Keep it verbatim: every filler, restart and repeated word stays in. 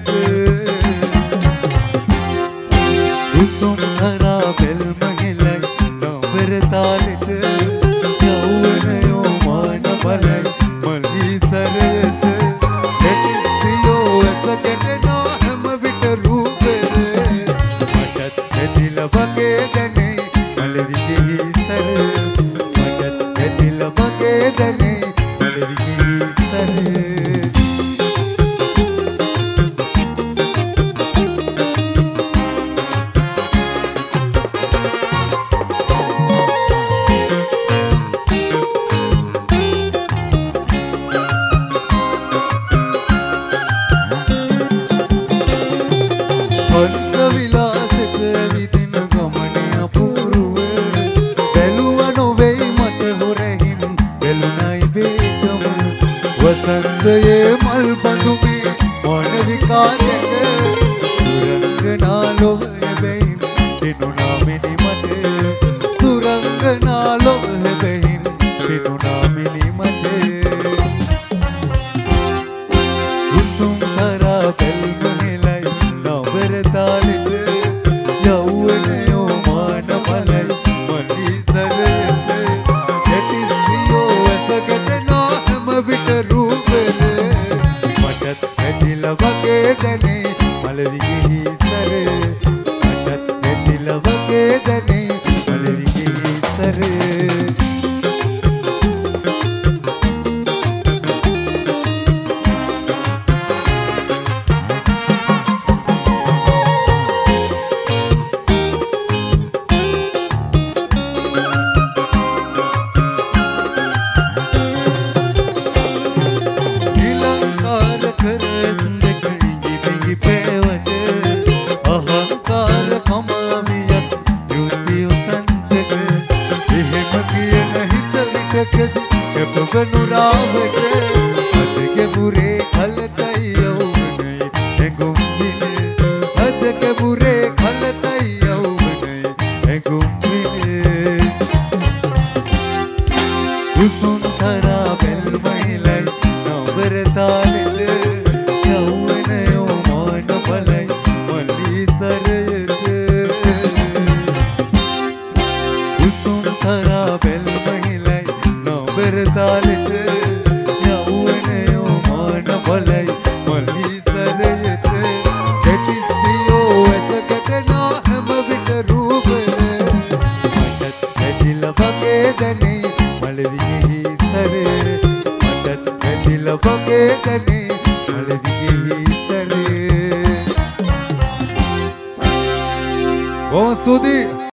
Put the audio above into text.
උසුම් හරා බෙල්ම හෙලයි නවර තාලෙට යෞවනයෝ මාන බලයි මල්ලි සරයට දෙතියෝ ඇසකට නා හැම විට රූපෙට මටත් ඇදිලා වගේ දැනේ මලවිගේ සර මටත් ඇදිලා වගේ දැනේ මලවිගේ සර හංස විලාසෙට විදින ගමනේ අපූර්ව බැලුවා නොවේයි මට හොරහින් බැලුණයි වේගම වසන්තයේ මල් බඳුමේ මොන විකාරයක සුරංගනා ලොවේ බැයින් දිනුනා මිනි මට සුරංගනා ලොවේ බැයින් දිනුනා මිනි මට උසුම් හරා බැල්ම හෙලයි නවර තාලෙට යෞවනයෝ මාන බලයි මල්ලි සරයට දෙතියෝ ඇසකට නා හැම විට රූපෙට මටත් ඇදිලා වගේ දැනේ මලවිගේ සර මටත් ඇදිලා වගේ දැනේ මලවිගේ සර නුරාවට අදක පුරේ කලතයි යෞවනයි එඟුම් විනේ අදක පුරේ කලතයි යෞවනයි එඟුම් විනේ උසුම් හරා බෙල්ම හෙලයි නවර තාලෙට යෞවනයෝ මාන බලයි මල්ලි සරයට උසුම් හරා බෙල්ම හෙලයි නවර තාලෙට යෞවනයෝ මාන බලයි මල්ලි සරයට දෙතියෝ ඇසකට නා හැම විට රූපෙට මටත් ඇදිලා වගේ දැනේ මලවිගේ සර මටත් ඇදිලා වගේ දැනේ මලවිගේ සර බොහොම ස්තුතියි